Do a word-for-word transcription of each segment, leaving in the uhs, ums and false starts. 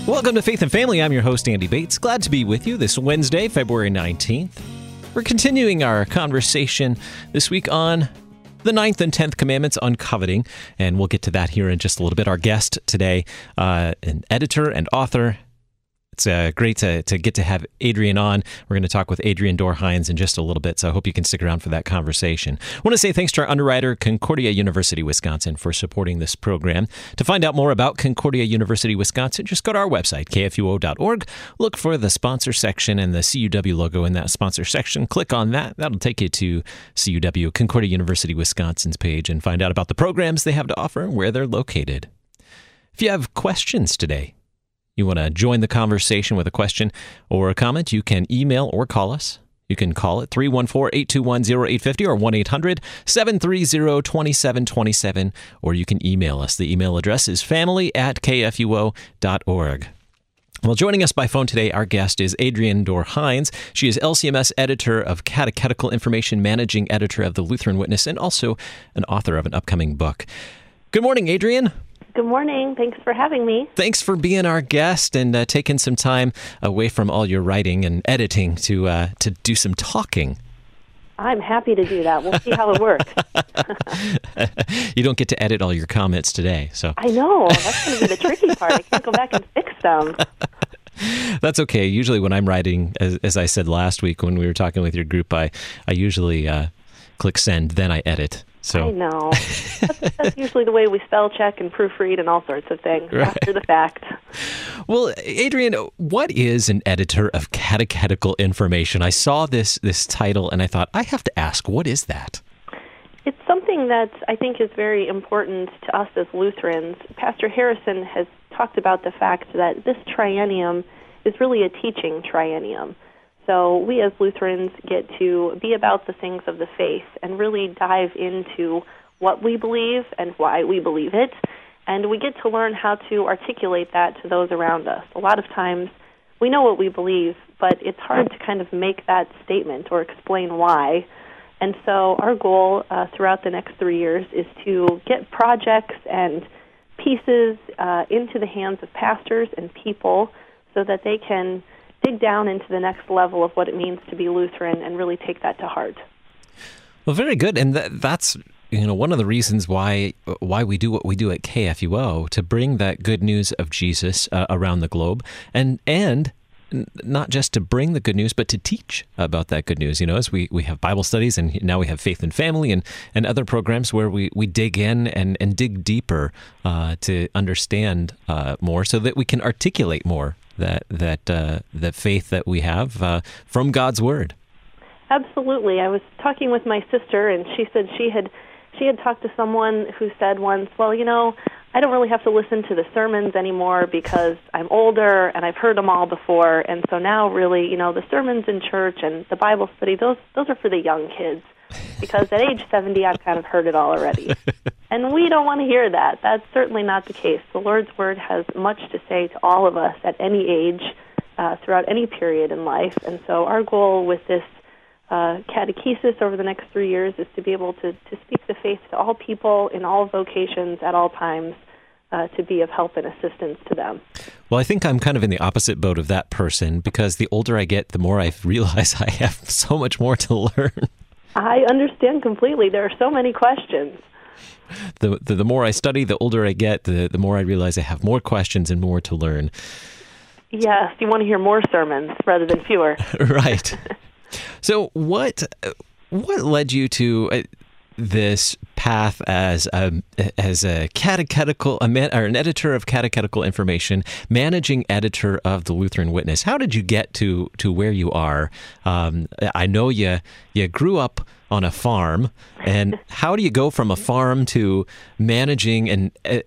Welcome to Faith and Family. I'm your host, Andy Bates. Glad to be with you this Wednesday, February nineteenth. We're continuing our conversation this week on the ninth and tenth commandments on coveting, and we'll get to that here in just a little bit. Our guest today, uh, an editor and author. It's uh, great to, to get to have Adrian on. We're going to talk with Adrian Dorr-Hines in just a little bit, so I hope you can stick around for that conversation. I want to say thanks to our underwriter, Concordia University, Wisconsin, for supporting this program. To find out more about Concordia University, Wisconsin, just go to our website, k f u o dot org. Look for the sponsor section and the C U W logo in that sponsor section. Click on that. That'll take you to C U W, Concordia University, Wisconsin's page, and find out about the programs they have to offer and where they're located. If you have questions today, you want to join the conversation with a question or a comment, you can email or call us. You can call at three one four, eight two one, zero eight five zero or one eight hundred, seven three zero, two seven two seven, or you can email us. The email address is family at k f u o dot org. Well, joining us by phone today, our guest is Adrian Dorr-Hines. She is L C M S editor of Catechetical Information, managing editor of the Lutheran Witness, and also an author of an upcoming book. Good morning, Adrian. Good morning. Thanks for having me. Thanks for being our guest and uh, taking some time away from all your writing and editing to uh, to do some talking. I'm happy to do that. We'll see how it works. You don't get to edit all your comments today, so I know. That's going to be the tricky part. I can't go back and fix them. That's okay. Usually when I'm writing, as, as I said last week when we were talking with your group, I, I usually uh, click send, then I edit. So. I know. That's, that's usually the way we spell check and proofread and all sorts of things right after the fact. Well, Adrian, what is an editor of catechetical information? I saw this this title and I thought, I have to ask, what is that? It's something that I think is very important to us as Lutherans. Pastor Harrison has talked about the fact that this triennium is really a teaching triennium. So we as Lutherans get to be about the things of the faith and really dive into what we believe and why we believe it. And we get to learn how to articulate that to those around us. A lot of times we know what we believe, but it's hard to kind of make that statement or explain why. And so our goal uh, throughout the next three years is to get projects and pieces uh, into the hands of pastors and people so that they can dig down into the next level of what it means to be Lutheran and really take that to heart. Well, very good. And that, that's you know one of the reasons why why we do what we do at K F U O, to bring that good news of Jesus uh, around the globe, and and not just to bring the good news, but to teach about that good news. You know, as we, we have Bible studies, and now we have Faith and Family and, and other programs where we, we dig in and, and dig deeper uh, to understand uh, more so that we can articulate more that that uh, the faith that we have uh, from God's Word. Absolutely. I was talking with my sister, and she said she had she had talked to someone who said once, well, you know, I don't really have to listen to the sermons anymore because I'm older and I've heard them all before, and so now really, you know, the sermons in church and the Bible study, those those are for the young kids, because at age seventy I've kind of heard it all already. And we don't want to hear that. That's certainly not the case. The Lord's Word has much to say to all of us at any age, uh, throughout any period in life, and so our goal with this Uh, catechesis over the next three years is to be able to, to speak the faith to all people in all vocations at all times, uh, to be of help and assistance to them. Well, I think I'm kind of in the opposite boat of that person, because the older I get, the more I realize I have so much more to learn. I understand completely. There are so many questions. The, the, the more I study, the older I get, the, the more I realize I have more questions and more to learn. Yes, you want to hear more sermons rather than fewer. Right. So what what led you to uh, this path as a, as a catechetical, a man, or an editor of Catechetical Information, managing editor of the Lutheran Witness? How did you get to, to where you are? Um, I know you you grew up on a farm, and how do you go from a farm to managing and uh,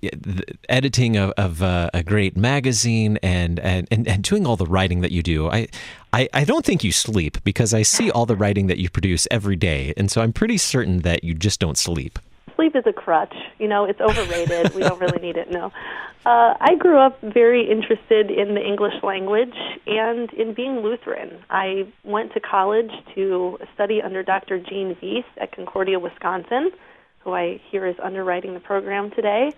editing of, of uh, a great magazine and, and, and, and doing all the writing that you do? I, I, I don't think you sleep, because I see all the writing that you produce every day, and so I'm pretty certain that you just don't sleep. Sleep is a crutch. You know, it's overrated. We don't really need it, no. Uh, I grew up very interested in the English language and in being Lutheran. I went to college to study under Doctor Gene Weiss at Concordia, Wisconsin, who I hear is underwriting the program today.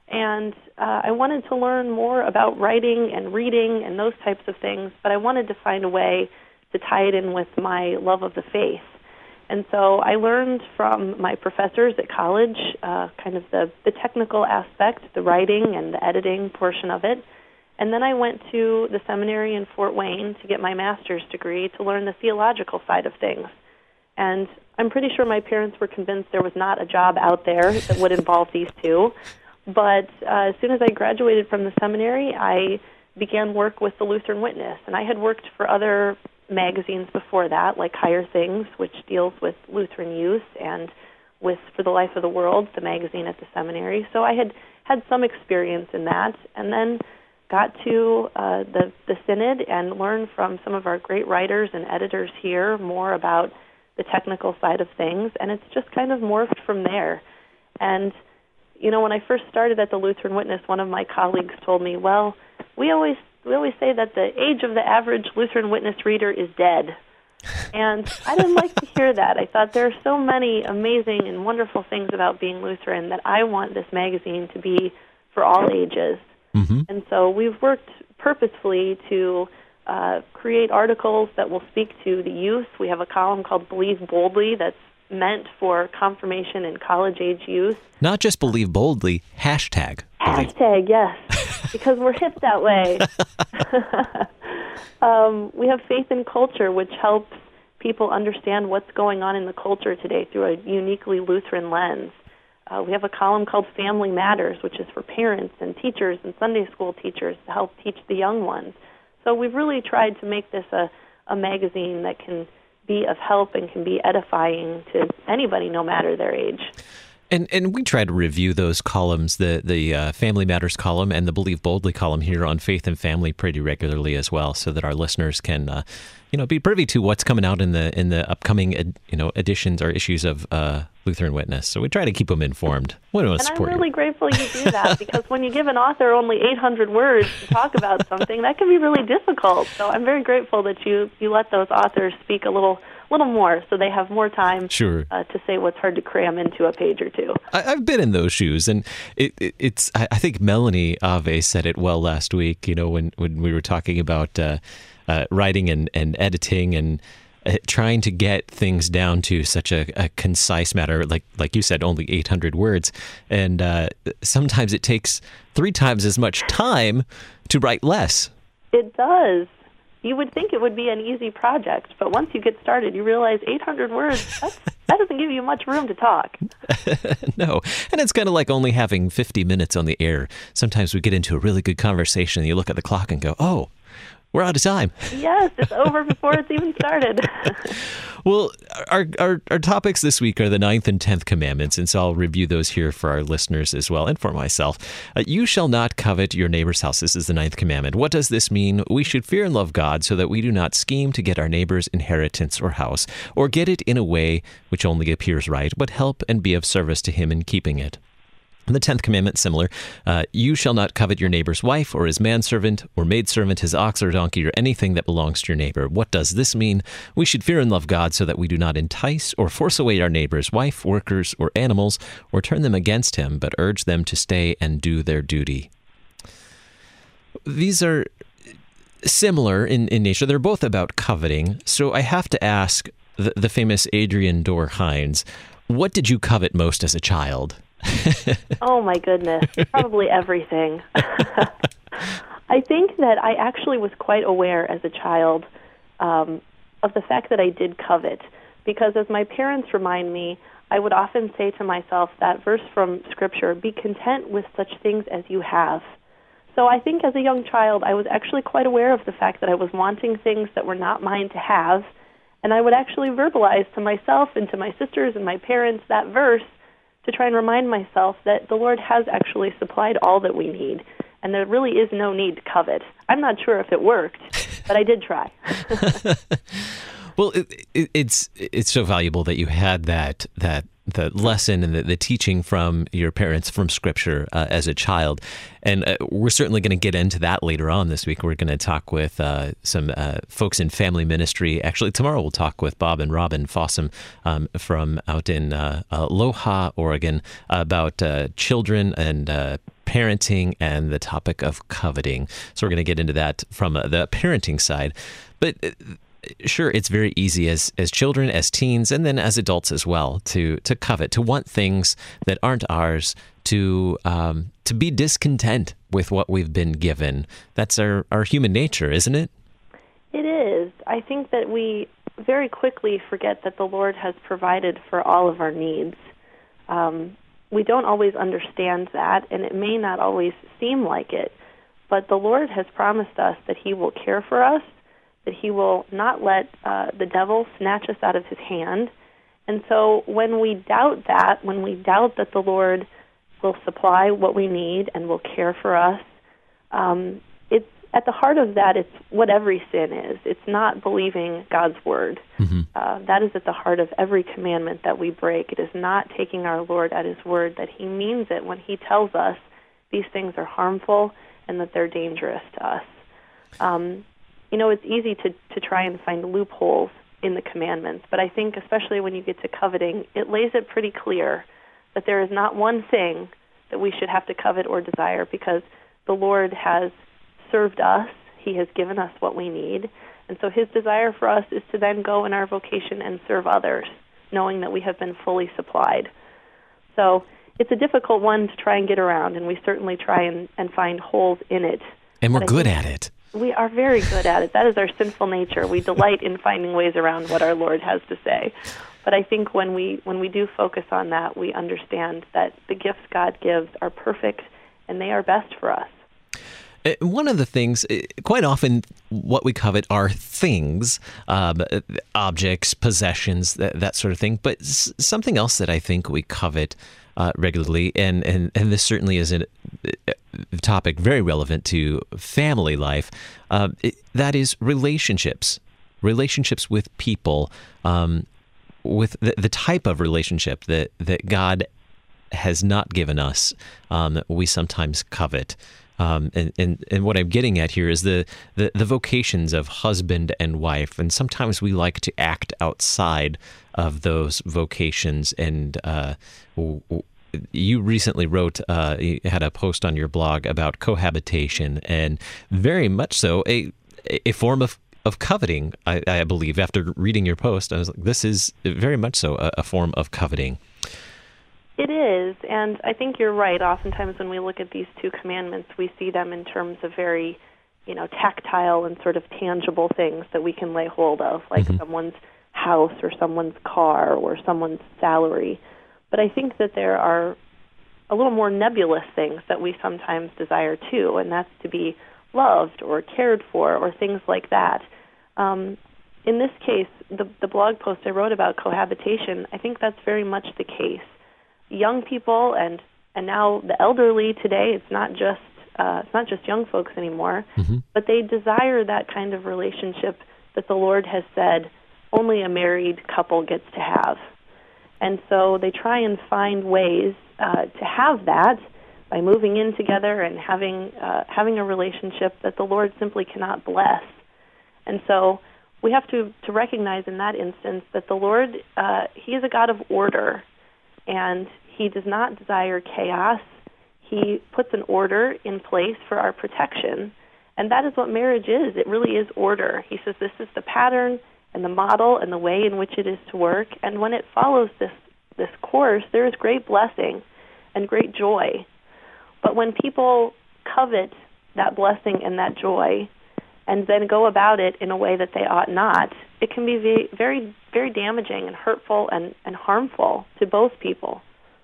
And uh, I wanted to learn more about writing and reading and those types of things, but I wanted to find a way to tie it in with my love of the faith. And so I learned from my professors at college, uh, kind of the, the technical aspect, the writing and the editing portion of it. And then I went to the seminary in Fort Wayne to get my master's degree to learn the theological side of things. And I'm pretty sure my parents were convinced there was not a job out there that would involve these two. But uh, as soon as I graduated from the seminary, I began work with the Lutheran Witness. And I had worked for other magazines before that, like Higher Things, which deals with Lutheran youth, and with For the Life of the World, the magazine at the seminary. So I had had some experience in that, and then got to uh, the, the Synod and learned from some of our great writers and editors here more about the technical side of things, and it's just kind of morphed from there. And you know, when I first started at the Lutheran Witness, one of my colleagues told me, well, we always we always say that the age of the average Lutheran Witness reader is dead. And I didn't like to hear that. I thought there are so many amazing and wonderful things about being Lutheran that I want this magazine to be for all ages. Mm-hmm. And so we've worked purposefully to uh, create articles that will speak to the youth. We have a column called Believe Boldly that's meant for confirmation and college-age youth. Not just believe boldly, hashtag. Believe. Hashtag, yes, because we're hip that way. um, we have Faith in Culture, which helps people understand what's going on in the culture today through a uniquely Lutheran lens. Uh, we have a column called Family Matters, which is for parents and teachers and Sunday school teachers to help teach the young ones. So we've really tried to make this a, a magazine that can be of help and can be edifying to anybody, no matter their age. And and we try to review those columns, the the uh, Family Matters column and the Believe Boldly column here on Faith and Family pretty regularly as well, so that our listeners can, uh, you know, be privy to what's coming out in the in the upcoming ed, you know editions or issues of uh, Lutheran Witness. So we try to keep them informed. We want to and support I'm really you. grateful you do that, because when you give an author only eight hundred words to talk about something, that can be really difficult. So I'm very grateful that you you let those authors speak a little. little more, so they have more time sure. uh, to say what's hard to cram into a page or two. I, I've been in those shoes, and it, it, it's. I, I think Melanie Ave said it well last week. You know, when, when we were talking about uh, uh, writing and, and editing and uh, trying to get things down to such a, a concise matter, like like you said, only eight hundred words, and uh, sometimes it takes three times as much time to write less. It does. You would think it would be an easy project, but once you get started, you realize eight hundred words, that's, that doesn't give you much room to talk. No, and it's kind of like only having fifty minutes on the air. Sometimes we get into a really good conversation, and you look at the clock and go, oh, we're out of time. Yes, it's over before it's even started. Well, our, our our topics this week are the ninth and tenth commandments, and so I'll review those here for our listeners as well, and for myself. Uh, you shall not covet your neighbor's house. This is the ninth commandment. What does this mean? We should fear and love God so that we do not scheme to get our neighbor's inheritance or house, or get it in a way which only appears right, but help and be of service to him in keeping it. And the tenth commandment, similar. Uh, you shall not covet your neighbor's wife or his manservant or maidservant, his ox or donkey, or anything that belongs to your neighbor. What does this mean? We should fear and love God so that we do not entice or force away our neighbor's wife, workers, or animals, or turn them against him, but urge them to stay and do their duty. These are similar in, in nature. They're both about coveting. So I have to ask the, the famous Adrian Dorr Hines, what did you covet most as a child? Oh, my goodness. Probably everything. I think that I actually was quite aware as a child um, of the fact that I did covet, because as my parents remind me, I would often say to myself that verse from Scripture, be content with such things as you have. So I think as a young child, I was actually quite aware of the fact that I was wanting things that were not mine to have, and I would actually verbalize to myself and to my sisters and my parents that verse to try and remind myself that the Lord has actually supplied all that we need, and there really is no need to covet. I'm not sure if it worked, but I did try. Well, it, it, it's it's so valuable that you had that that the lesson and the, the teaching from your parents from Scripture uh, as a child. And uh, we're certainly going to get into that later on this week. We're going to talk with uh, some uh, folks in family ministry. Actually, tomorrow we'll talk with Bob and Robin Fossum um, from out in uh, uh, Aloha, Oregon, about uh, children and uh, parenting and the topic of coveting. So we're going to get into that from uh, the parenting side. But uh, sure, it's very easy as as children, as teens, and then as adults as well to to covet, to want things that aren't ours, to um, to be discontent with what we've been given. That's our, our human nature, isn't it? It is. I think that we very quickly forget that the Lord has provided for all of our needs. Um, we don't always understand that, and it may not always seem like it, but the Lord has promised us that He will care for us, that He will not let uh, the devil snatch us out of His hand. And so when we doubt that, when we doubt that the Lord will supply what we need and will care for us, um, it's at the heart of that, it's what every sin is. It's not believing God's word. Mm-hmm. Uh, that is at the heart of every commandment that we break. It is not taking our Lord at His word, that He means it when He tells us these things are harmful and that they're dangerous to us. Um, you know, it's easy to, to try and find loopholes in the commandments, but I think especially when you get to coveting, it lays it pretty clear that there is not one thing that we should have to covet or desire, because the Lord has served us. He has given us what we need. And so His desire for us is to then go in our vocation and serve others, knowing that we have been fully supplied. So it's a difficult one to try and get around, and we certainly try and, and find holes in it. And we're good at it. We are very good at it. That is our sinful nature. We delight in finding ways around what our Lord has to say. But I think when we when we do focus on that, we understand that the gifts God gives are perfect, and they are best for us. One of the things, quite often what we covet are things, um, objects, possessions, that, that sort of thing. But s- something else that I think we covet uh, regularly, and, and, and this certainly is a topic very relevant to family life, uh, it, that is relationships, relationships with people, um, with the, the type of relationship that, that God has not given us, um, we sometimes covet. Um, and, and, and what I'm getting at here is the, the, the vocations of husband and wife. And sometimes we like to act outside of those vocations. And uh, w- w- you recently wrote, uh, you had a post on your blog about cohabitation, and very much so a, a form of, of coveting, I, I believe. After reading your post, I was like, this is very much so a, a form of coveting. It is, and I think you're right. Oftentimes when we look at these two commandments, we see them in terms of very, you know, tactile and sort of tangible things that we can lay hold of, like mm-hmm. someone's house or someone's car or someone's salary. But I think that there are a little more nebulous things that we sometimes desire too, and that's to be loved or cared for or things like that. Um, in this case, the, the blog post I wrote about cohabitation, I think that's very much the case. Young people and, and now the elderly today, it's not just uh, it's not just young folks anymore, mm-hmm. but they desire that kind of relationship that the Lord has said only a married couple gets to have. And so they try and find ways uh, to have that by moving in together and having uh, having a relationship that the Lord simply cannot bless. And so we have to, to recognize in that instance that the Lord, uh, He is a God of order. And He does not desire chaos. He puts an order in place for our protection. And that is what marriage is. It really is order. He says this is the pattern and the model and the way in which it is to work. And when it follows this, this course, there is great blessing and great joy. But when people covet that blessing and that joy and then go about it in a way that they ought not, it can be very, very, very damaging and hurtful and, and harmful to both people.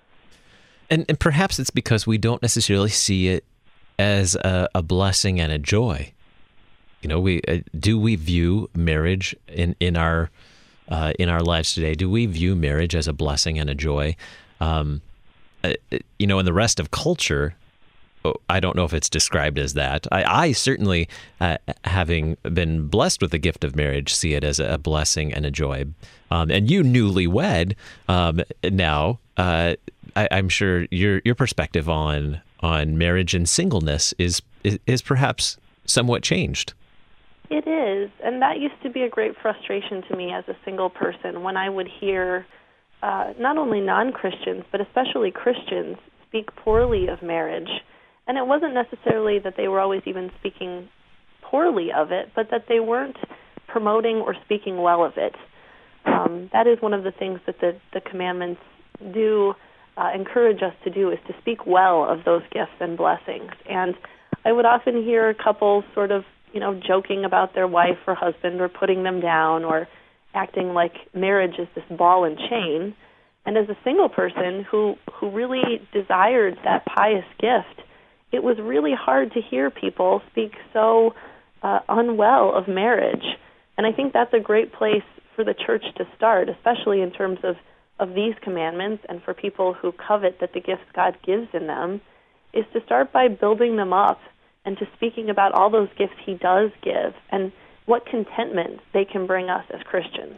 And, and perhaps it's because we don't necessarily see it as a, a blessing and a joy. You know, we uh, do we view marriage in in our uh, in our lives today? Do we view marriage as a blessing and a joy? Um, uh, you know, in the rest of culture, I don't know if it's described as that. I, I certainly, uh, having been blessed with the gift of marriage, see it as a blessing and a joy. Um, and you, newlywed, um, now, uh, I, I'm sure your your perspective on on marriage and singleness is, is is perhaps somewhat changed. It is, and that used to be a great frustration to me as a single person when I would hear uh, not only non-Christians but especially Christians speak poorly of marriage. And it wasn't necessarily that they were always even speaking poorly of it, but that they weren't promoting or speaking well of it. Um, that is one of the things that the, the commandments do uh, encourage us to do, is to speak well of those gifts and blessings. And I would often hear couples sort of, you know, joking about their wife or husband, or putting them down, or acting like marriage is this ball and chain. And as a single person who, who really desired that pious gift, it was really hard to hear people speak so uh, unwell of marriage. And I think that's a great place for the church to start, especially in terms of, of these commandments, and for people who covet that the gifts God gives in them, is to start by building them up and to speaking about all those gifts he does give and what contentment they can bring us as Christians.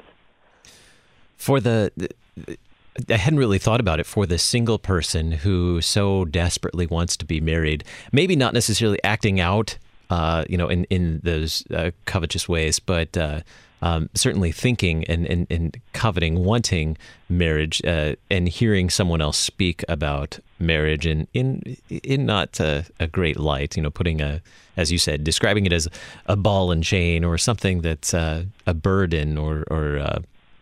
For the, I hadn't really thought about it, for the single person who so desperately wants to be married, maybe not necessarily acting out, uh, you know, in, in those uh, covetous ways, but uh, um, certainly thinking and, and, and coveting, wanting marriage, uh, and hearing someone else speak about marriage in in in not a, a great light, you know, putting a, as you said, describing it as a ball and chain, or something that's uh, a burden, or or uh,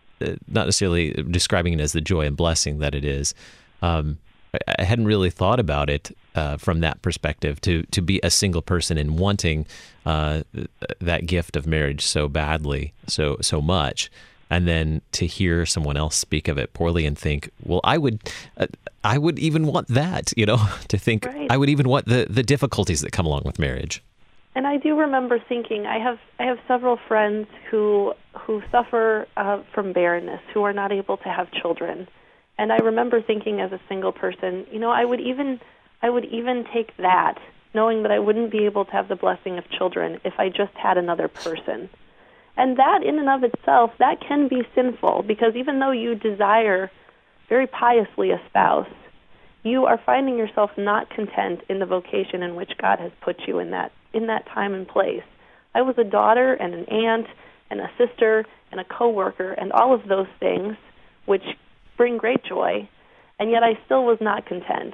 not necessarily describing it as the joy and blessing that it is. Um, I, I hadn't really thought about it uh, from that perspective. To to be a single person and wanting uh, that gift of marriage so badly, so so much. And then to hear someone else speak of it poorly and think, well, I would, uh, I would even want that, you know, to think right. I would even want the, the difficulties that come along with marriage. And I do remember thinking, I have I have several friends who who suffer uh, from barrenness, who are not able to have children. And I remember thinking as a single person, you know, I would even I would even take that, knowing that I wouldn't be able to have the blessing of children if I just had another person. And that in and of itself, that can be sinful, because even though you desire very piously a spouse, you are finding yourself not content in the vocation in which God has put you in that in that time and place. I was a daughter and an aunt and a sister and a coworker and all of those things, which bring great joy, and yet I still was not content.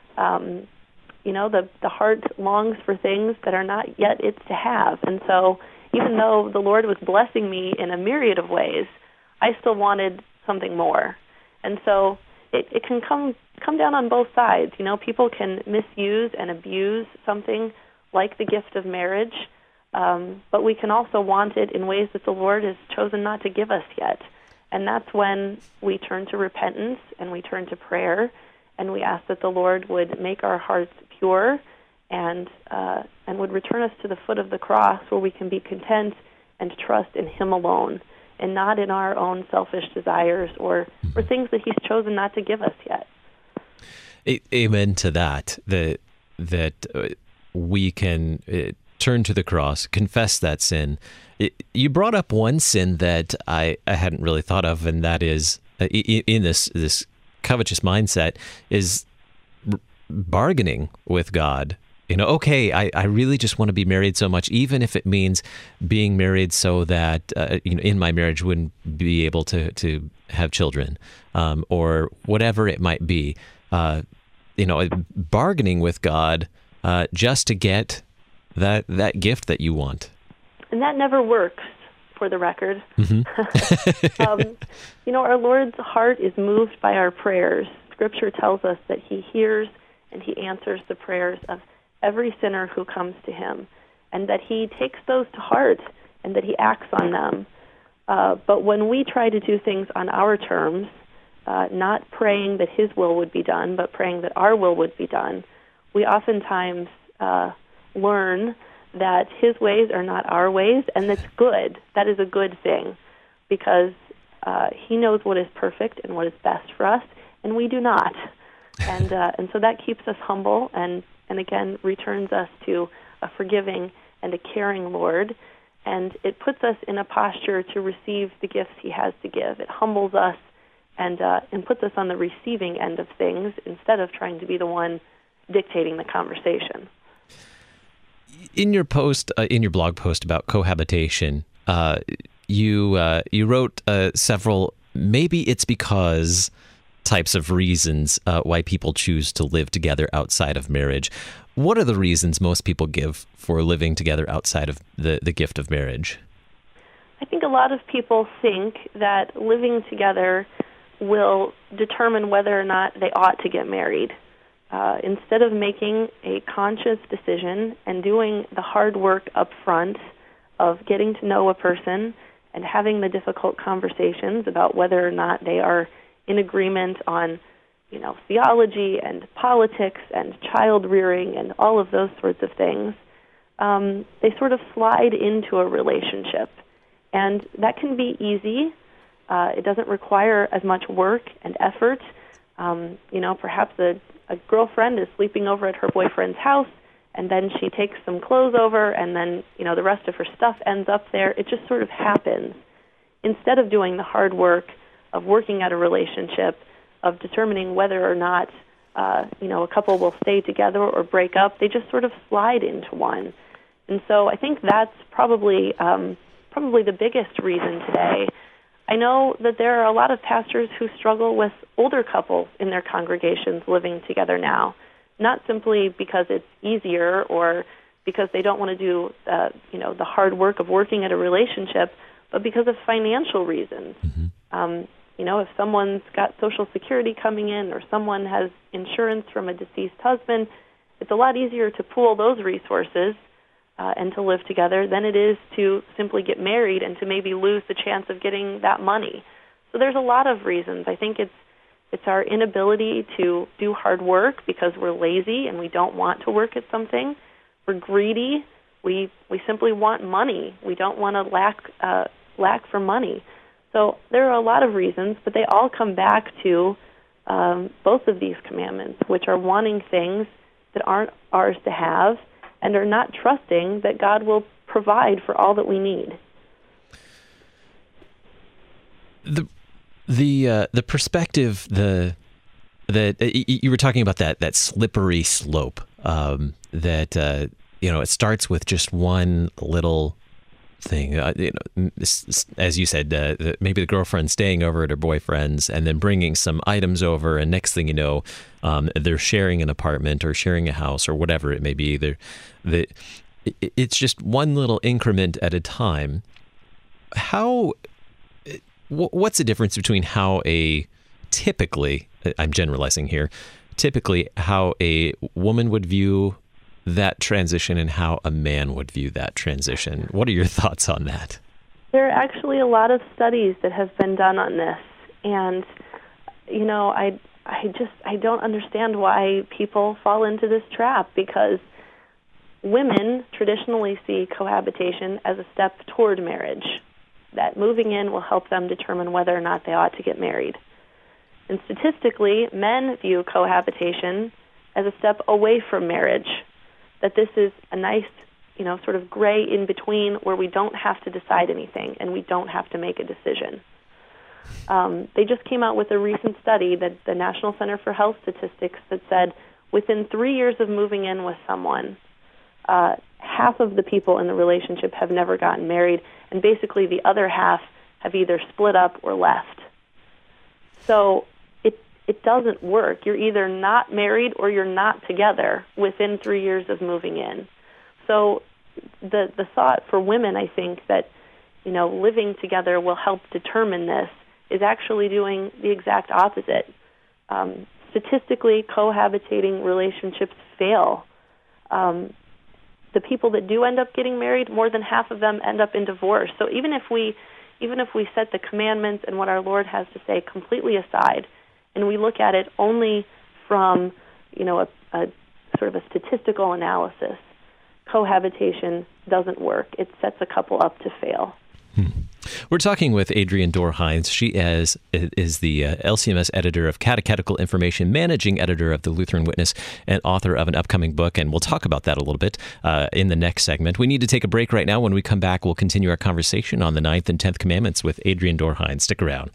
Um, you know, the the heart longs for things that are not yet its to have, and so even though the Lord was blessing me in a myriad of ways, I still wanted something more. And so it, it can come come down on both sides. You know, people can misuse and abuse something like the gift of marriage, um, but we can also want it in ways that the Lord has chosen not to give us yet. And that's when we turn to repentance and we turn to prayer, and we ask that the Lord would make our hearts pure and uh, and would return us to the foot of the cross, where we can be content and trust in Him alone, and not in our own selfish desires or, or things that He's chosen not to give us yet. Amen to that, that, that uh, we can uh, turn to the cross, confess that sin. It, you brought up one sin that I, I hadn't really thought of, and that is, uh, in this, this covetous mindset, is r- bargaining with God. You know, okay, I, I really just want to be married so much, even if it means being married so that, uh, you know, in my marriage wouldn't be able to, to have children, um, or whatever it might be. Uh, you know, bargaining with God uh, just to get that that gift that you want. And that never works, for the record. Mm-hmm. um, you know, our Lord's heart is moved by our prayers. Scripture tells us that He hears and He answers the prayers of every sinner who comes to Him, and that He takes those to heart and that He acts on them. Uh, but when we try to do things on our terms, uh, not praying that His will would be done, but praying that our will would be done, we oftentimes uh, learn that His ways are not our ways, and that's good. That is a good thing, because uh, He knows what is perfect and what is best for us, and we do not. And uh, and so that keeps us humble, and and again returns us to a forgiving and a caring Lord, and it puts us in a posture to receive the gifts He has to give. It humbles us and uh, and puts us on the receiving end of things instead of trying to be the one dictating the conversation. In your post, uh, in your blog post about cohabitation, uh, you uh, you wrote uh, several. Maybe it's because types of reasons uh, why people choose to live together outside of marriage. what are the reasons most people give for living together outside of the, the gift of marriage? I think a lot of people think that living together will determine whether or not they ought to get married. Uh, instead of making a conscious decision and doing the hard work up front of getting to know a person and having the difficult conversations about whether or not they are in agreement on, you know, theology and politics and child rearing and all of those sorts of things, um, they sort of slide into a relationship. And that can be easy. Uh, it doesn't require as much work and effort. Um, you know, perhaps a, a girlfriend is sleeping over at her boyfriend's house, and then she takes some clothes over, and then, you know, the rest of her stuff ends up there. It just sort of happens. Instead of doing the hard work of working at a relationship, of determining whether or not, uh, you know, a couple will stay together or break up, they just sort of slide into one. And so I think that's probably um, probably the biggest reason today. I know that there are a lot of pastors who struggle with older couples in their congregations living together now, not simply because it's easier or because they don't want to do, uh, you know, the hard work of working at a relationship, but because of financial reasons. Mm-hmm. Um, you know, if someone's got Social Security coming in or someone has insurance from a deceased husband, it's a lot easier to pool those resources Uh, and to live together than it is to simply get married and to maybe lose the chance of getting that money. So there's a lot of reasons. I think it's it's our inability to do hard work because we're lazy and we don't want to work at something. We're greedy. We we simply want money. We don't want to lack uh, lack for money. So there are a lot of reasons, but they all come back to um, both of these commandments, which are wanting things that aren't ours to have, and are not trusting that God will provide for all that we need. The the uh, the perspective, the that you were talking about that that slippery slope. Um, that uh, you know, it starts with just one little thing. Uh, you know, as you said, uh, maybe the girlfriend staying over at her boyfriend's and then bringing some items over, and next thing you know, um, they're sharing an apartment or sharing a house or whatever it may be. They're, they, it's just one little increment at a time. How? What's the difference between how a typically, I'm generalizing here, typically how a woman would view that transition and how a man would view that transition? What are your thoughts on that? There are actually a lot of studies that have been done on this, and you know, I I just I don't understand why people fall into this trap, because women traditionally see cohabitation as a step toward marriage, that moving in will help them determine whether or not they ought to get married. And statistically, men view cohabitation as a step away from marriage, that this is a nice, you know, sort of gray in between where we don't have to decide anything and we don't have to make a decision. Um, they just came out with a recent study, that the National Center for Health Statistics, that said within three years of moving in with someone, uh, half of the people in the relationship have never gotten married, and basically the other half have either split up or left. So it doesn't work. You're either not married or you're not together within three years of moving in. So the the thought for women, I think, that, you know, living together will help determine this is actually doing the exact opposite. Um, statistically, cohabitating relationships fail. Um, the people that do end up getting married, more than half of them end up in divorce. So even if we even if we set the commandments and what our Lord has to say completely aside, and we look at it only from, you know, a, a sort of a statistical analysis, cohabitation doesn't work. It sets a couple up to fail. Hmm. We're talking with Adrienne Dorr-Hines. She is, is the uh, L C M S editor of Catechetical Information, managing editor of the Lutheran Witness, and author of an upcoming book. And we'll talk about that a little bit uh, in the next segment. We need to take a break right now. When we come back, we'll continue our conversation on the ninth and tenth commandments with Adrienne Dorr-Hines. Stick around.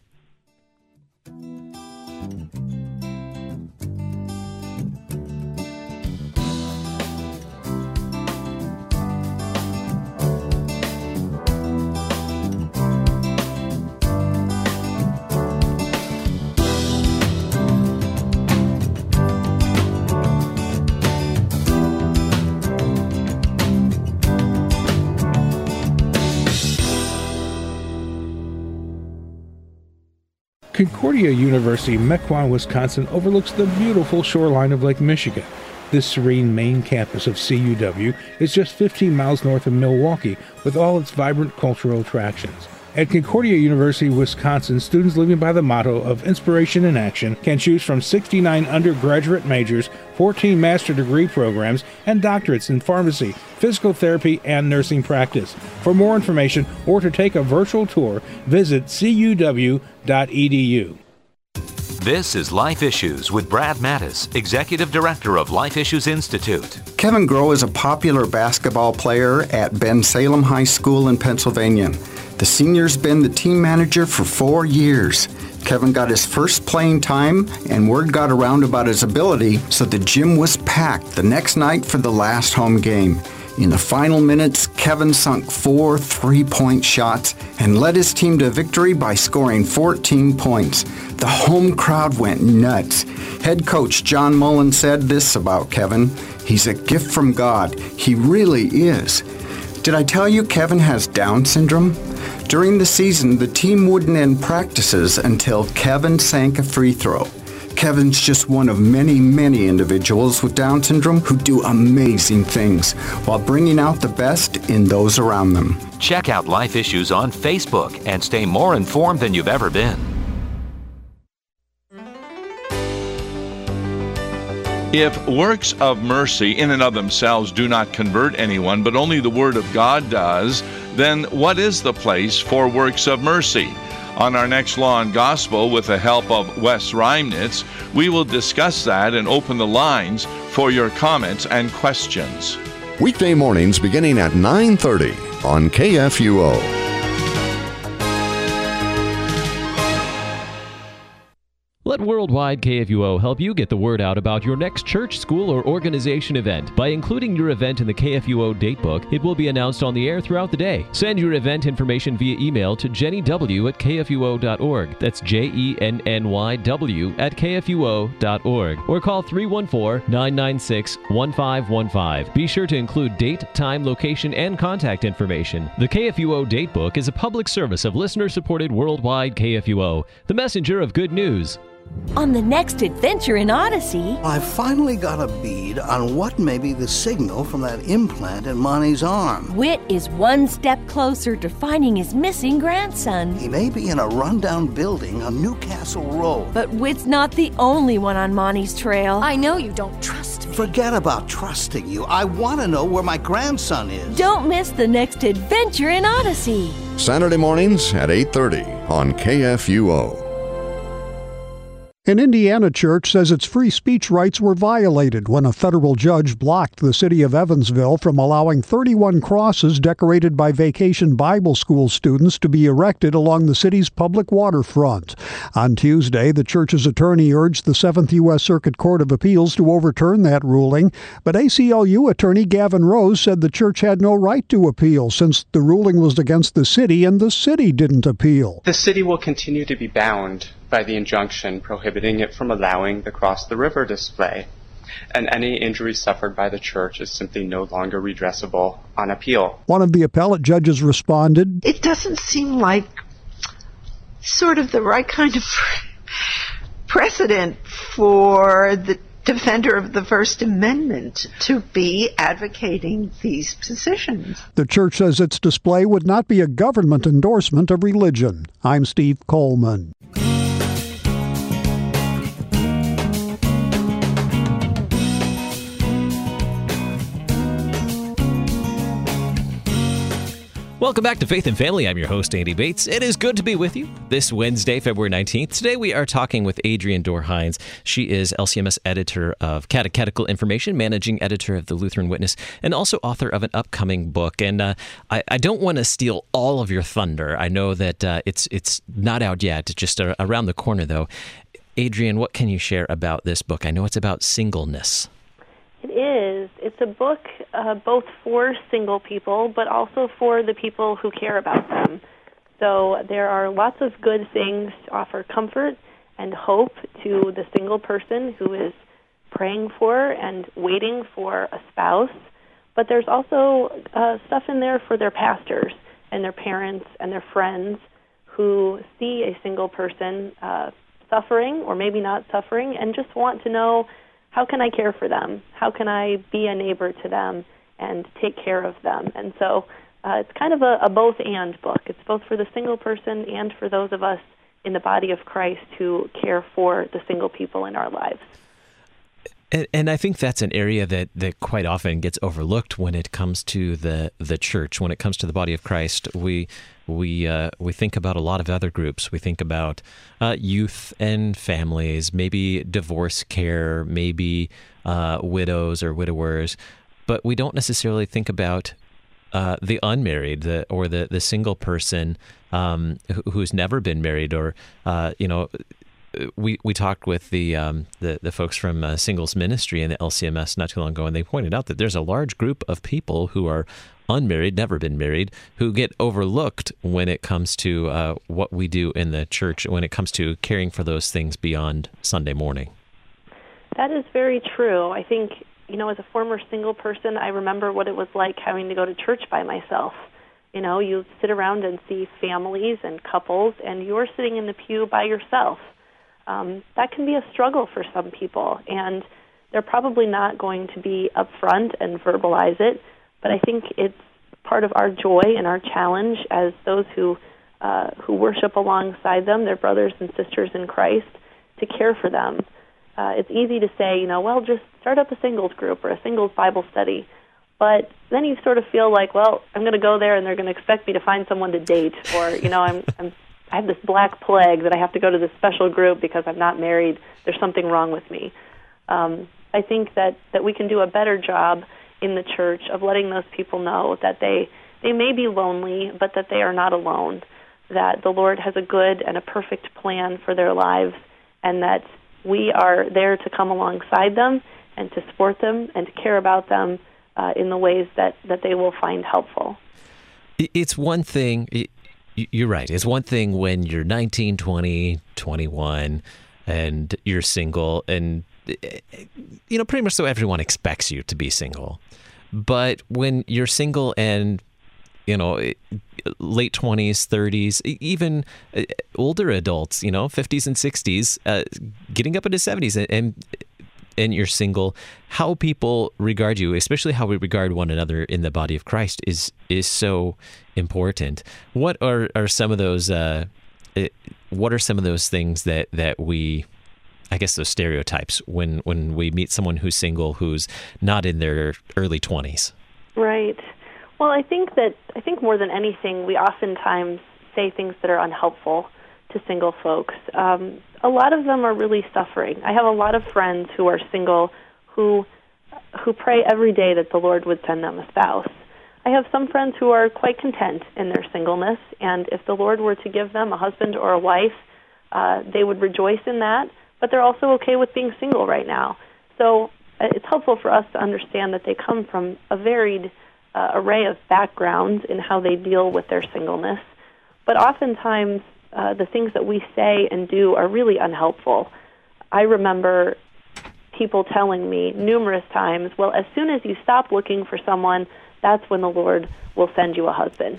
Concordia University, Mequon, Wisconsin overlooks the beautiful shoreline of Lake Michigan. This serene main campus of C U W is just fifteen miles north of Milwaukee, with all its vibrant cultural attractions. At Concordia University, Wisconsin, students living by the motto of inspiration in action can choose from sixty-nine undergraduate majors, fourteen master degree programs, and doctorates in pharmacy, physical therapy, and nursing practice. For more information or to take a virtual tour, visit c u w dot e d u. This is Life Issues with Brad Mattis, Executive Director of Life Issues Institute. Kevin Groh is a popular basketball player at Ben Salem High School in Pennsylvania. The senior's been the team manager for four years. Kevin got his first playing time, and word got around about his ability, so the gym was packed the next night for the last home game. In the final minutes, Kevin sunk four three-point shots and led his team to victory by scoring fourteen points. The home crowd went nuts. Head coach John Mullen said this about Kevin: "He's a gift from God. He really is." Did I tell you Kevin has Down syndrome? During the season, the team wouldn't end practices until Kevin sank a free throw. Kevin's just one of many, many individuals with Down syndrome who do amazing things while bringing out the best in those around them. Check out Life Issues on Facebook and stay more informed than you've ever been. If works of mercy in and of themselves do not convert anyone, but only the Word of God does, then what is the place for works of mercy? On our next Law and Gospel, with the help of Wes Reimnitz, we will discuss that and open the lines for your comments and questions. Weekday mornings beginning at nine thirty on K F U O. Let Worldwide K F U O help you get the word out about your next church, school, or organization event. By including your event in the K F U O Datebook, it will be announced on the air throughout the day. Send your event information via email to jenny w at k f u o dot org. That's J E N N Y W at k f u o dot org. Or call three one four, nine nine six, one five one five. Be sure to include date, time, location, and contact information. The K F U O Datebook is a public service of listener-supported Worldwide K F U O, the messenger of good news. On the next adventure in Odyssey, I finally got a bead on what may be the signal from that implant in Monty's arm. Whit is one step closer to finding his missing grandson. He may be in a rundown building on Newcastle Road. But Whit's not the only one on Monty's trail. I know you don't trust me. Forget about trusting you. I want to know where my grandson is. Don't miss the next adventure in Odyssey. Saturday mornings at eight thirty on K F U O. An Indiana church says its free speech rights were violated when a federal judge blocked the city of Evansville from allowing thirty-one crosses decorated by Vacation Bible School students to be erected along the city's public waterfront. On Tuesday, the church's attorney urged the Seventh U S Circuit Court of Appeals to overturn that ruling, but A C L U attorney Gavin Rose said the church had no right to appeal since the ruling was against the city and the city didn't appeal. The city will continue to be bound by the injunction prohibiting it from allowing the Cross the River display, and any injury suffered by the church is simply no longer redressable on appeal. One of the appellate judges responded, "It doesn't seem like sort of the right kind of precedent for the defender of the First Amendment to be advocating these positions." The church says its display would not be a government endorsement of religion. I'm Steve Coleman. Welcome back to Faith and Family. I'm your host, Andy Bates. It is good to be with you this Wednesday, February nineteenth. Today we are talking with Adrienne Dorr-Hines. She is L C M S editor of Catechetical Information, managing editor of the Lutheran Witness, and also author of an upcoming book. And uh, I, I don't want to steal all of your thunder. I know that uh, it's it's not out yet, just uh, around the corner, though. Adrienne, what can you share about this book? I know it's about singleness. It is. It's a book uh, both for single people, but also for the people who care about them. So there are lots of good things to offer comfort and hope to the single person who is praying for and waiting for a spouse. But there's also uh, stuff in there for their pastors and their parents and their friends who see a single person uh, suffering or maybe not suffering and just want to know, how can I care for them? How can I be a neighbor to them and take care of them? And so uh, it's kind of a, a both-and book. It's both for the single person and for those of us in the body of Christ who care for the single people in our lives. And, and I think that's an area that, that quite often gets overlooked when it comes to the, the church. When it comes to the body of Christ, we we uh, we think about a lot of other groups. We think about uh, youth and families, maybe divorce care, maybe uh, widows or widowers, but we don't necessarily think about uh, the unmarried the, or the, the single person um, who's never been married, or uh, you know. We we talked with the um, the, the folks from uh, Singles Ministry and the L C M S not too long ago, and they pointed out that there's a large group of people who are unmarried, never been married, who get overlooked when it comes to uh, what we do in the church, when it comes to caring for those things beyond Sunday morning. That is very true. I think, you know, as a former single person, I remember what it was like having to go to church by myself. You know, you sit around and see families and couples, and you're sitting in the pew by yourself. Um, that can be a struggle for some people, and they're probably not going to be upfront and verbalize it, but I think it's part of our joy and our challenge as those who uh, who worship alongside them, their brothers and sisters in Christ, to care for them. Uh, it's easy to say, you know, well, just start up a singles group or a singles Bible study, but then you sort of feel like, well, I'm going to go there and they're going to expect me to find someone to date, or, you know, I'm, I'm I have this black plague that I have to go to this special group because I'm not married. There's something wrong with me. Um, I think that, that we can do a better job in the church of letting those people know that they, they may be lonely, but that they are not alone, that the Lord has a good and a perfect plan for their lives, and that we are there to come alongside them and to support them and to care about them uh, in the ways that, that they will find helpful. It's one thing... It- You're right. It's one thing when you're nineteen, twenty, twenty-one, and you're single, and, you know, pretty much so everyone expects you to be single. But when you're single and, you know, late twenties, thirties, even older adults, you know, fifties and sixties, uh, getting up into seventies, and, and and you're single, how people regard you, especially how we regard one another in the body of Christ, is is so important. What are, are some of those? Uh, what are some of those things that, that we, I guess, those stereotypes when when we meet someone who's single, who's not in their early twenties? Right. Well, I think that I think more than anything, we oftentimes say things that are unhelpful to single folks. Um, a lot of them are really suffering. I have a lot of friends who are single who who pray every day that the Lord would send them a spouse. I have some friends who are quite content in their singleness, and if the Lord were to give them a husband or a wife, uh, they would rejoice in that, but they're also okay with being single right now. So uh, it's helpful for us to understand that they come from a varied uh, array of backgrounds in how they deal with their singleness, but oftentimes Uh, the things that we say and do are really unhelpful. I remember people telling me numerous times, well, as soon as you stop looking for someone, that's when the Lord will send you a husband.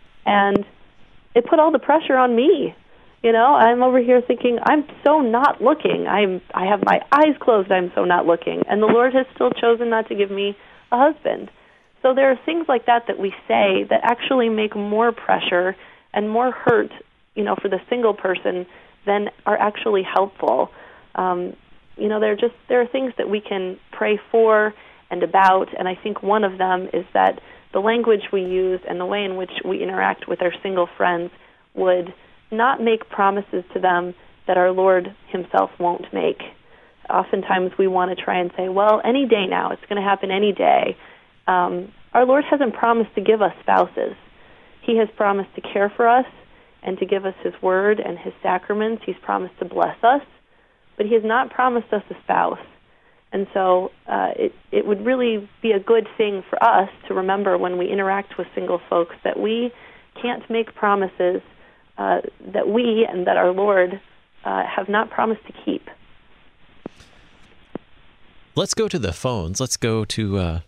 And it put all the pressure on me. You know, I'm over here thinking, I'm so not looking. I'm, I have my eyes closed, I'm so not looking. And the Lord has still chosen not to give me a husband. So there are things like that that we say that actually make more pressure and more hurt, you know, for the single person than are actually helpful. Um, you know, there are just there are things that we can pray for and about, and I think one of them is that the language we use and the way in which we interact with our single friends would not make promises to them that our Lord himself won't make. Oftentimes we want to try and say, well, any day now, it's going to happen any day. Um, our Lord hasn't promised to give us spouses. He has promised to care for us and to give us his word and his sacraments. He's promised to bless us, but he has not promised us a spouse. And so uh, it, it would really be a good thing for us to remember when we interact with single folks that we can't make promises uh, that we and that our Lord uh, have not promised to keep. Let's go to the phones. Let's go to uh,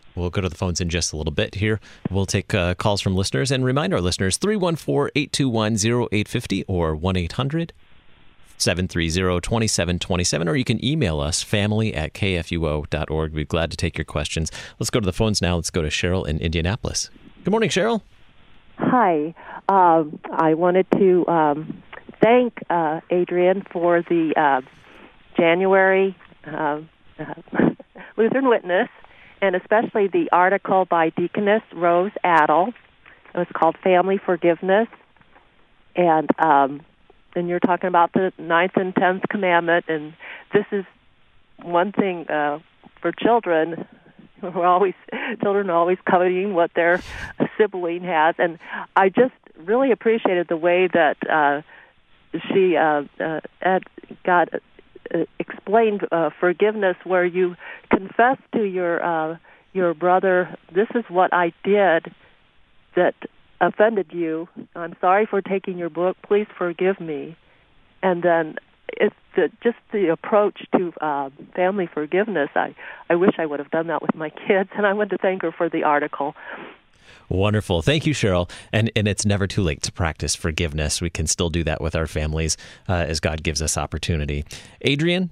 We'll go to the phones in just a little bit here. We'll take uh, calls from listeners and remind our listeners three one four, eight two one, zero eight five zero or one eight hundred, seven three zero, two seven two seven, or you can email us, family at k f u o dot org. We'd be glad to take your questions. Let's go to the phones now. Let's go to Cheryl in Indianapolis. Good morning, Cheryl. Hi. Um, I wanted to um, thank uh, Adrian for the uh, January uh, uh, Lutheran Witness, and especially the article by Deaconess Rose Adel. It was called Family Forgiveness. And um, and you're talking about the ninth and tenth commandment, and this is one thing uh, for children. We're always children are always coveting what their sibling has, and I just really appreciated the way that uh, she uh, uh, had got uh, explained uh, forgiveness, where you confess to your uh, your brother, "This is what I did that offended you. I'm sorry for taking your book. Please forgive me." And then it's the, just the approach to uh, family forgiveness. I, I wish I would have done that with my kids, and I wanted to thank her for the article. Wonderful. Thank you, Cheryl. And and it's never too late to practice forgiveness. We can still do that with our families uh, as God gives us opportunity. Adrian?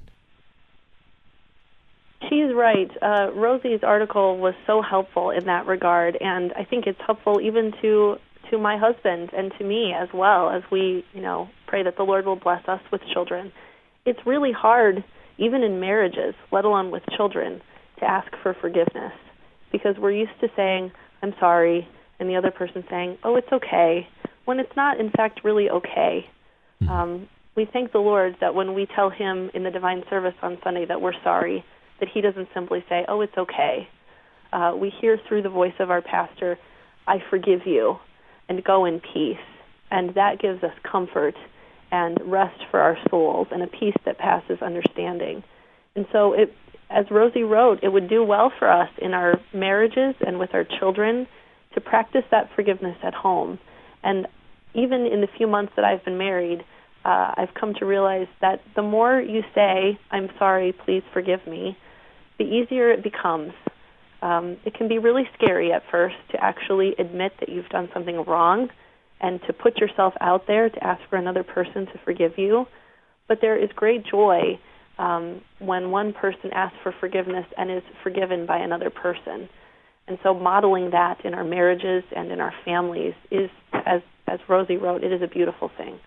She's right. Uh, Rosie's article was so helpful in that regard, and I think it's helpful even to to my husband and to me as well, as we, you know, pray that the Lord will bless us with children. It's really hard, even in marriages, let alone with children, to ask for forgiveness, because we're used to saying, "I'm sorry," and the other person saying, "Oh, it's okay," when it's not, in fact, really okay. Mm-hmm. Um, we thank the Lord that when we tell Him in the divine service on Sunday that we're sorry, that He doesn't simply say, "Oh, it's okay." Uh, we hear through the voice of our pastor, "I forgive you," and go in peace. And that gives us comfort and rest for our souls and a peace that passes understanding. And so, it, as Rosie wrote, it would do well for us in our marriages and with our children to practice that forgiveness at home. And even in the few months that I've been married, uh, I've come to realize that the more you say, "I'm sorry, please forgive me," the easier it becomes. Um, it can be really scary at first to actually admit that you've done something wrong and to put yourself out there to ask for another person to forgive you. But there is great joy um, when one person asks for forgiveness and is forgiven by another person. And so modeling that in our marriages and in our families is, as, as Rosie wrote, it is a beautiful thing.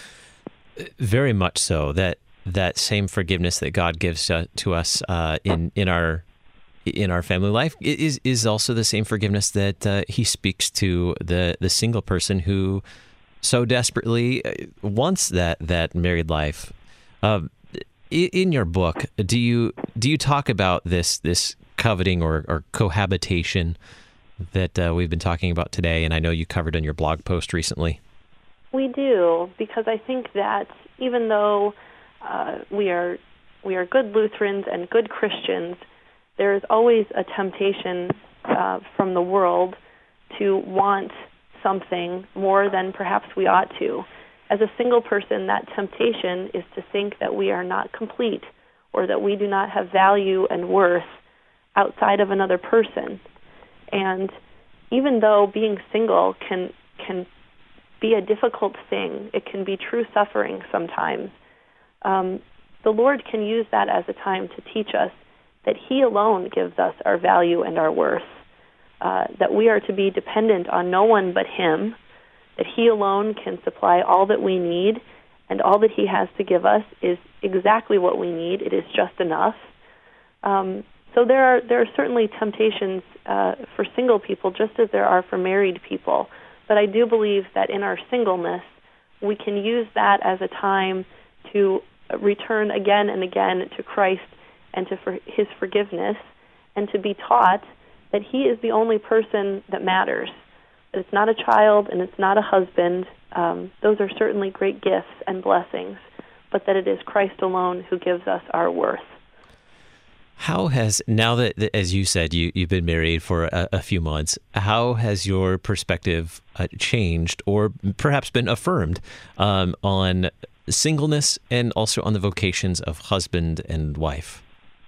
Very much so. That that same forgiveness that God gives uh, to us uh, in in our in our family life is is also the same forgiveness that uh, He speaks to the the single person who so desperately wants that that married life. Uh, in your book, do you do you talk about this this coveting or, or cohabitation that uh, we've been talking about today? And I know you covered in your blog post recently. We do, because I think that even though uh, we are we are good Lutherans and good Christians, there is always a temptation uh, from the world to want something more than perhaps we ought to. As a single person, that temptation is to think that we are not complete or that we do not have value and worth outside of another person. And even though being single can can be a difficult thing, it can be true suffering sometimes, um, the Lord can use that as a time to teach us that He alone gives us our value and our worth, uh, that we are to be dependent on no one but Him, that He alone can supply all that we need, and all that He has to give us is exactly what we need. It is just enough. Um, so there are there are certainly temptations uh, for single people, just as there are for married people. But I do believe that in our singleness, we can use that as a time to return again and again to Christ and to for His forgiveness, and to be taught that He is the only person that matters. That it's not a child and it's not a husband. Um, those are certainly great gifts and blessings, but that it is Christ alone who gives us our worth. How has, now that, as you said, you, you've been married for a, a few months, how has your perspective uh, changed or perhaps been affirmed um, on singleness and also on the vocations of husband and wife?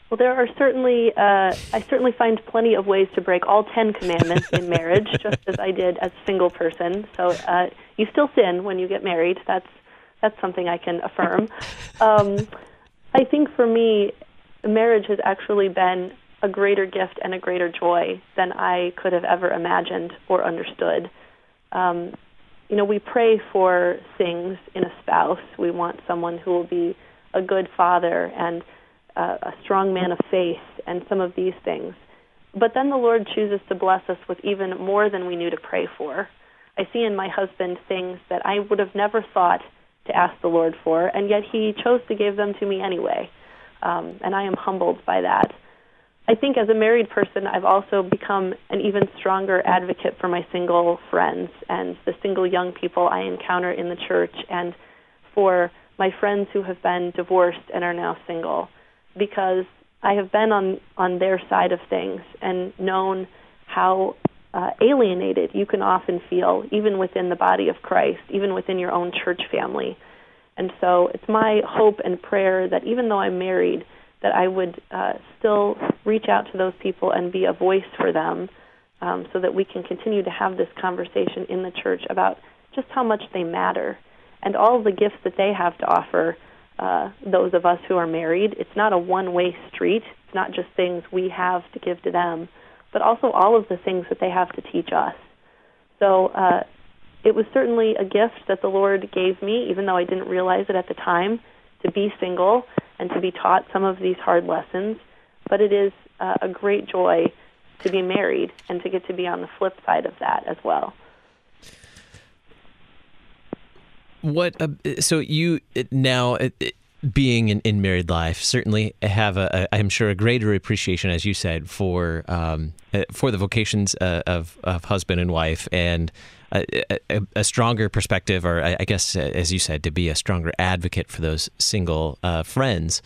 Well, there are certainly, uh, I certainly find plenty of ways to break all ten commandments in marriage, just as I did as a single person. So uh, you still sin when you get married. That's that's something I can affirm. Um, I think for me, marriage has actually been a greater gift and a greater joy than I could have ever imagined or understood. Um, you know, we pray for things in a spouse. We want someone who will be a good father and uh, a strong man of faith and some of these things. But then the Lord chooses to bless us with even more than we knew to pray for. I see in my husband things that I would have never thought to ask the Lord for, and yet he chose to give them to me anyway. Um, and I am humbled by that. I think as a married person, I've also become an even stronger advocate for my single friends and the single young people I encounter in the church, and for my friends who have been divorced and are now single, because I have been on, on their side of things and known how uh, alienated you can often feel, even within the body of Christ, even within your own church family. And so it's my hope and prayer that even though I'm married, that I would uh, still reach out to those people and be a voice for them, um, so that we can continue to have this conversation in the church about just how much they matter and all the gifts that they have to offer uh, those of us who are married. It's not a one-way street. It's not just things we have to give to them, but also all of the things that they have to teach us. So uh, it was certainly a gift that the Lord gave me, even though I didn't realize it at the time, to be single and to be taught some of these hard lessons. But it is uh, a great joy to be married and to get to be on the flip side of that as well. What? Uh, so you now, uh, being in, in married life, certainly have a, a, I'm sure, a greater appreciation, as you said, for um, uh, for the vocations uh, of of husband and wife, and a, a, a stronger perspective, or I, I guess, uh, as you said, to be a stronger advocate for those single uh, friends.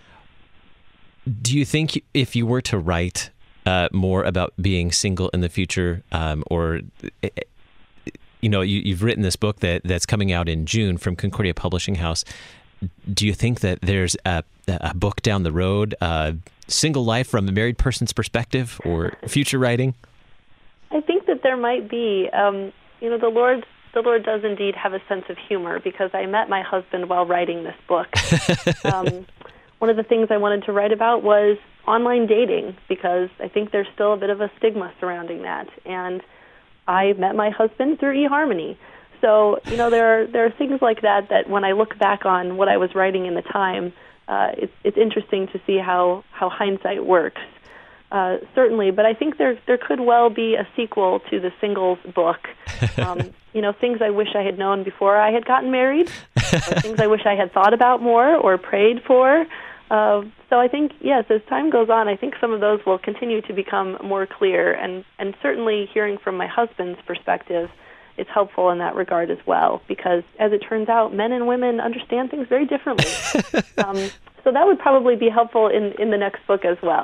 Do you think if you were to write uh, more about being single in the future, um, or you know, you, you've written this book that, that's coming out in June from Concordia Publishing House. Do you think that there's a, a book down the road, uh, Single Life from a Married Person's Perspective, or future writing? I think that there might be. Um, you know, the Lord, the Lord does indeed have a sense of humor, because I met my husband while writing this book. um, one of the things I wanted to write about was online dating, because I think there's still a bit of a stigma surrounding that. And I met my husband through eHarmony. So, you know, there are there are things like that that when I look back on what I was writing in the time, uh, it's it's interesting to see how, how hindsight works. Uh, certainly, but I think there there could well be a sequel to the singles book. Um, you know, things I wish I had known before I had gotten married, or things I wish I had thought about more or prayed for. Uh, so I think, yes, as time goes on, I think some of those will continue to become more clear, and, and certainly hearing from my husband's perspective is helpful in that regard as well, because as it turns out, men and women understand things very differently. um, so that would probably be helpful in, in the next book as well.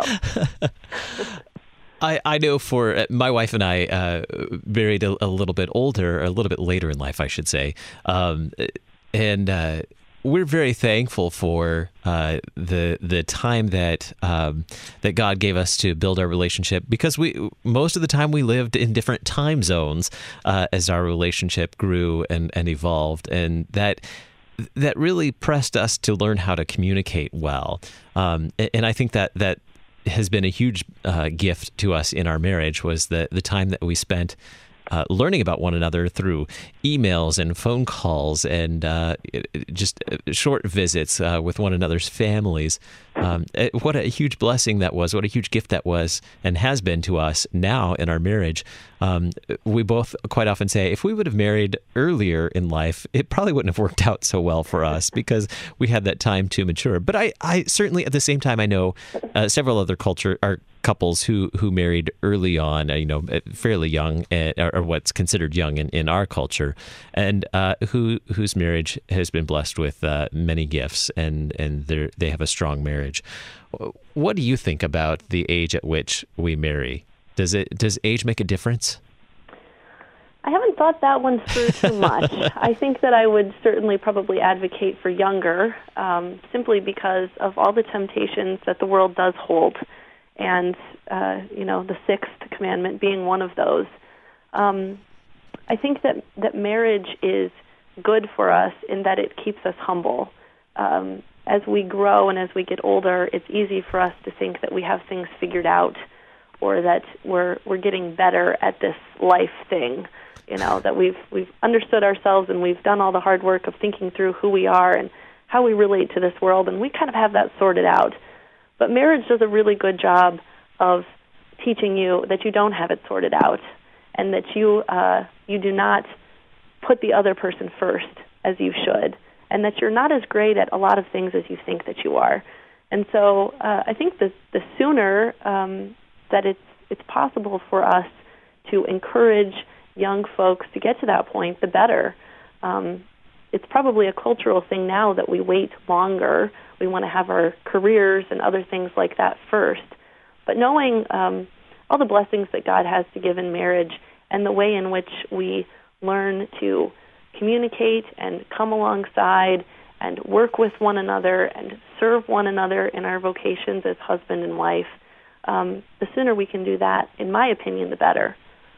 I, I know for uh, my wife and I uh, married a, a little bit older, or a little bit later in life, I should say, um, and uh, we're very thankful for uh, the the time that um, that God gave us to build our relationship, because we most of the time we lived in different time zones uh, as our relationship grew and, and evolved, and that that really pressed us to learn how to communicate well. Um, and, and I think that that has been a huge uh, gift to us in our marriage, was the the time that we spent Uh, learning about one another through emails and phone calls and uh, just short visits uh, with one another's families. Um, what a huge blessing that was. What a huge gift that was and has been to us now in our marriage. Um, we both quite often say, if we would have married earlier in life, it probably wouldn't have worked out so well for us, because we had that time to mature. But I, I certainly, at the same time, I know uh, several other culture are couples who who married early on, you know, fairly young, uh, or what's considered young in, in our culture, and uh, who whose marriage has been blessed with uh, many gifts, and and they they have a strong marriage. What do you think about the age at which we marry? Does it does age make a difference? I haven't thought that one through too much. I think that I would certainly probably advocate for younger, um, simply because of all the temptations that the world does hold, and uh, you know, the sixth commandment being one of those. Um, I think that that marriage is good for us in that it keeps us humble. Um, as we grow and as we get older, it's easy for us to think that we have things figured out, or that we're we're getting better at this life thing. You know, that we've we've understood ourselves and we've done all the hard work of thinking through who we are and how we relate to this world, and we kind of have that sorted out. But marriage does a really good job of teaching you that you don't have it sorted out, and that you uh, you do not put the other person first as you should, and that you're not as great at a lot of things as you think that you are. And so uh, I think the the sooner um, that it's it's possible for us to encourage young folks to get to that point, the better. Um, it's probably a cultural thing now that we wait longer. We want to have our careers and other things like that first. But knowing um, all the blessings that God has to give in marriage and the way in which we learn to communicate and come alongside and work with one another and serve one another in our vocations as husband and wife, um, the sooner we can do that, in my opinion, the better.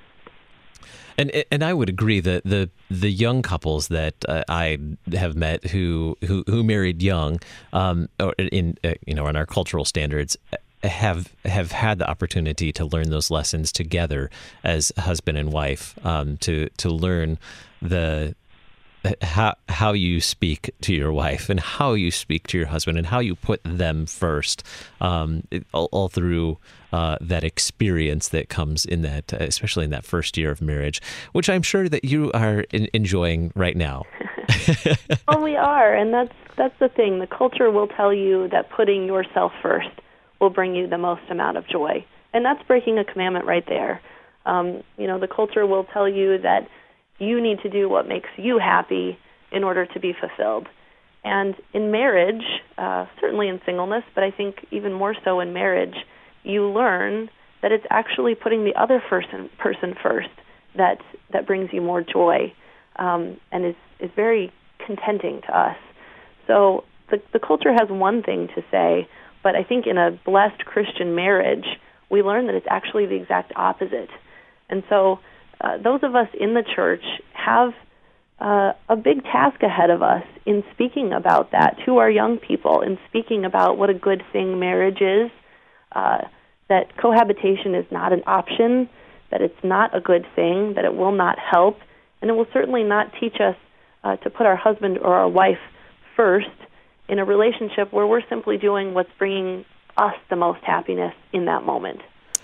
And and I would agree that the the young couples that uh, I have met who who, who married young, um, or in uh, you know in our cultural standards, have have had the opportunity to learn those lessons together as husband and wife, um, to to learn the how how you speak to your wife and how you speak to your husband and how you put them first, um, it, all, all through uh, that experience that comes in that, especially in that first year of marriage, which I'm sure that you are in, enjoying right now. Well, we are, and that's that's the thing. The culture will tell you that putting yourself first will bring you the most amount of joy, and that's breaking a commandment right there. Um, you know, the culture will tell you that you need to do what makes you happy in order to be fulfilled. And in marriage, uh, certainly in singleness, but I think even more so in marriage, you learn that it's actually putting the other person, person first that that brings you more joy, um, and is, is very contenting to us. So the, the culture has one thing to say, but I think in a blessed Christian marriage, we learn that it's actually the exact opposite. And so Uh, those of us in the church have uh, a big task ahead of us in speaking about that to our young people, in speaking about what a good thing marriage is, uh, that cohabitation is not an option, that it's not a good thing, that it will not help, and it will certainly not teach us uh, to put our husband or our wife first in a relationship where we're simply doing what's bringing us the most happiness in that moment.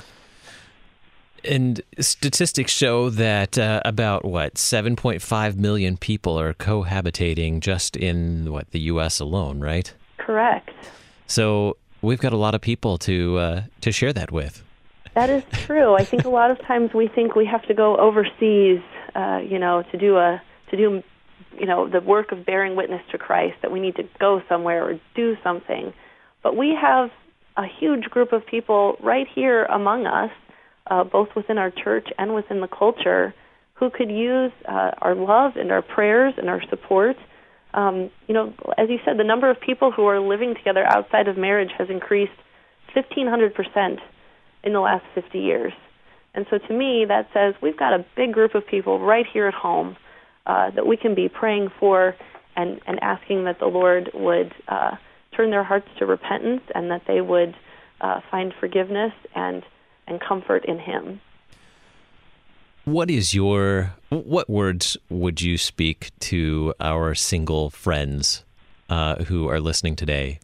And statistics show that uh, about, what, seven point five million people are cohabitating just in, what, the U S alone, right? Correct. So we've got a lot of people to uh, to share that with. That is true. I think a lot of times we think we have to go overseas, uh, you know, to do a to do, you know, the work of bearing witness to Christ, that we need to go somewhere or do something. But we have a huge group of people right here among us, Uh, both within our church and within the culture, who could use uh, our love and our prayers and our support. Um, you know, as you said, the number of people who are living together outside of marriage has increased fifteen hundred percent in the last fifty years. And so to me, that says we've got a big group of people right here at home uh, that we can be praying for and, and asking that the Lord would uh, turn their hearts to repentance, and that they would uh, find forgiveness and and comfort in Him. What is your, what words would you speak to our single friends uh, who are listening today?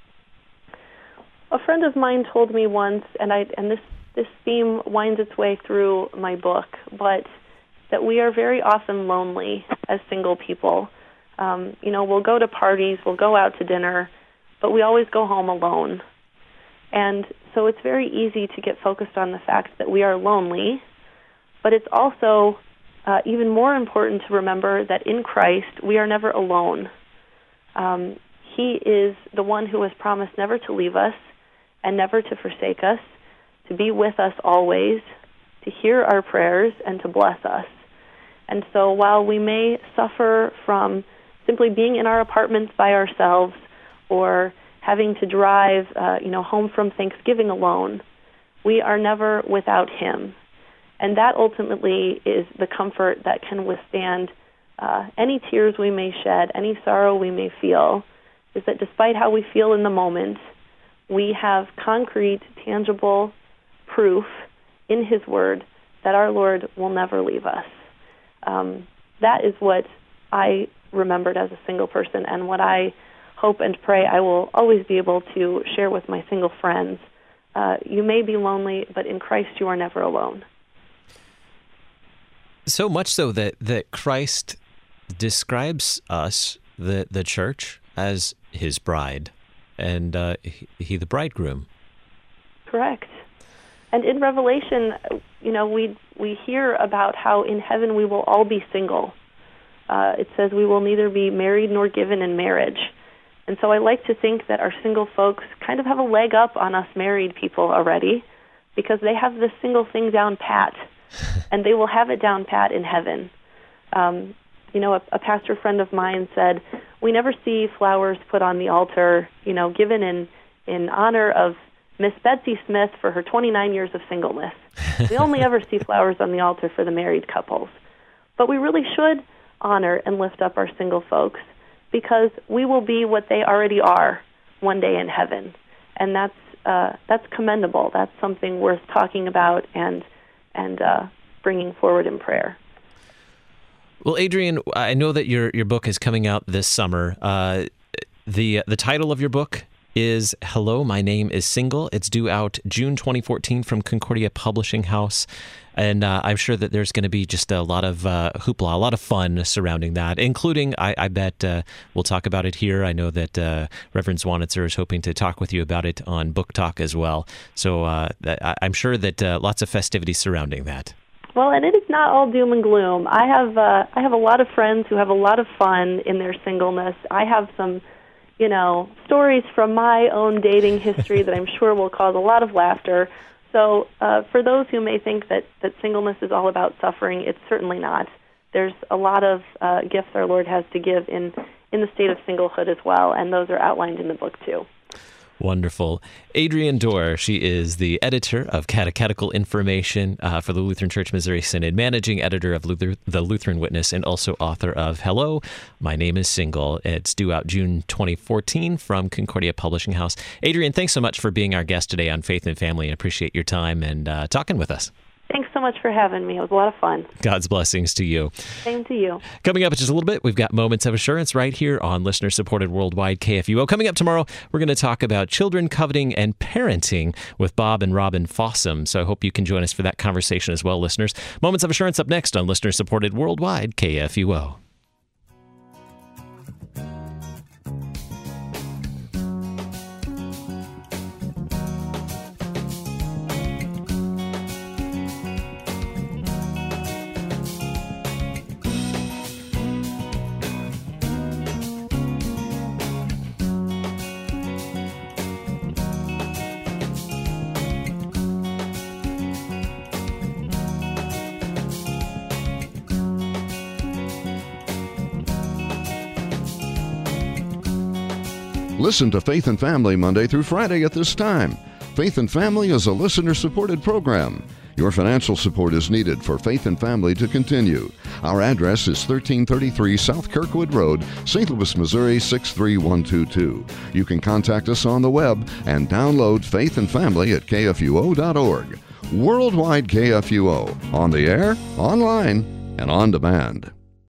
A friend of mine told me once, and I and this, this theme winds its way through my book, but that we are very often lonely as single people. Um, you know, we'll go to parties, we'll go out to dinner, but we always go home alone. And so it's very easy to get focused on the fact that we are lonely, but it's also uh, even more important to remember that in Christ we are never alone. Um, he is the one who has promised never to leave us and never to forsake us, to be with us always, to hear our prayers, and to bless us. And so while we may suffer from simply being in our apartments by ourselves or having to drive, uh, you know, home from Thanksgiving alone, we are never without Him. And that ultimately is the comfort that can withstand uh, any tears we may shed, any sorrow we may feel, is that despite how we feel in the moment, we have concrete, tangible proof in His Word that our Lord will never leave us. Um, that is what I remembered as a single person, and what I hope and pray I will always be able to share with my single friends. Uh, you may be lonely, but in Christ you are never alone. So much so that, that Christ describes us, the, the church, as His bride, and uh, he, he the bridegroom. Correct. And in Revelation, you know, we we hear about how in heaven we will all be single. Uh, it says we will neither be married nor given in marriage. And so I like to think that our single folks kind of have a leg up on us married people already, because they have this single thing down pat, and they will have it down pat in heaven. Um, you know, a, a pastor friend of mine said, we never see flowers put on the altar, you know, given in, in honor of Miss Betsy Smith for her twenty-nine years of singleness. We only ever see flowers on the altar for the married couples. But we really should honor and lift up our single folks, because we will be what they already are one day in heaven. And that's uh, that's commendable. That's something worth talking about and and uh, bringing forward in prayer. Well, Adrienne, I know that your your book is coming out this summer. Uh, the the title of your book is Hello, My Name is Single. It's due out June twenty fourteen from Concordia Publishing House. And uh, I'm sure that there's going to be just a lot of uh, hoopla, a lot of fun surrounding that, including, I, I bet uh, we'll talk about it here. I know that uh, Reverend Zwanitzer is hoping to talk with you about it on Book Talk as well. So uh, that, I'm sure that uh, lots of festivities surrounding that. Well, and it is not all doom and gloom. I have uh, I have a lot of friends who have a lot of fun in their singleness. I have some, you know, stories from my own dating history that I'm sure will cause a lot of laughter. So uh, for those who may think that, that singleness is all about suffering, it's certainly not. There's a lot of uh, gifts our Lord has to give in, in the state of singlehood as well, and those are outlined in the book too. Wonderful. Adrienne Dorr, she is the editor of Catechetical Information uh, for the Lutheran Church Missouri Synod, managing editor of Luther, the Lutheran Witness, and also author of Hello, My Name is Single. It's due out June twenty fourteen from Concordia Publishing House. Adrienne, thanks so much for being our guest today on Faith and Family, and appreciate your time and uh, talking with us. Thanks so much for having me. It was a lot of fun. God's blessings to you. Same to you. Coming up in just a little bit, we've got Moments of Assurance right here on listener-supported worldwide K F U O. Coming up tomorrow, we're going to talk about children coveting and parenting with Bob and Robin Fossum. So I hope you can join us for that conversation as well, listeners. Moments of Assurance up next on listener-supported worldwide K F U O. Listen to Faith and Family Monday through Friday at this time. Faith and Family is a listener-supported program. Your financial support is needed for Faith and Family to continue. Our address is thirteen thirty-three South Kirkwood Road, Saint Louis, Missouri six three one two two. You can contact us on the web and download Faith and Family at K F U O dot org. Worldwide K F U O, on the air, online, and on demand.